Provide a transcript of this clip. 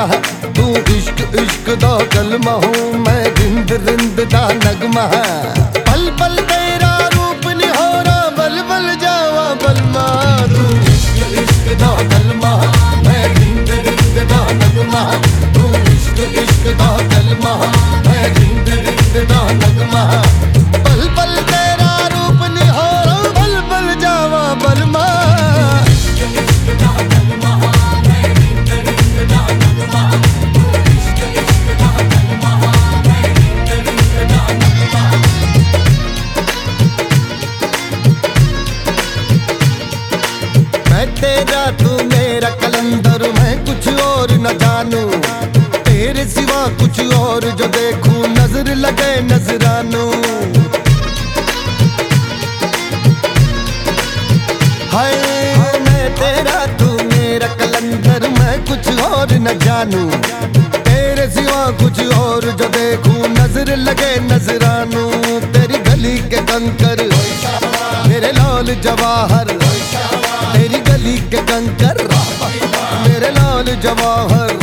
नगमा है, तू इश्क इश्क दा कलमा हूँ, मैं रिंद रिंद दा नगमा है। पल पल तेरा रूप निहोरा, बल बल जावा बलमा, तू इश्क इश्क दा कलमा है, मैं रिंद रिंद दा नगमा है, तू इश्क इश्क दा कलमा है, मैं रिंद रिंद दा नगमा है। पल पल तेरा रूप निहोरा, बल बल जावा बलमा, तेरा तू मेरा कलंदर, मैं कुछ और न जानू, तेरे सिवा कुछ और जो देखूं नजर लगे नजरानू। हाय मैं तेरा तू मेरा कलंदर, मैं कुछ और न जानू, तेरे सिवा कुछ और जो देखूं नजर लगे नजरानू। तेरी गली के कंकर मेरे लाल जवाहर, तेरी गली के कंकर मेरे लाल जवाहर,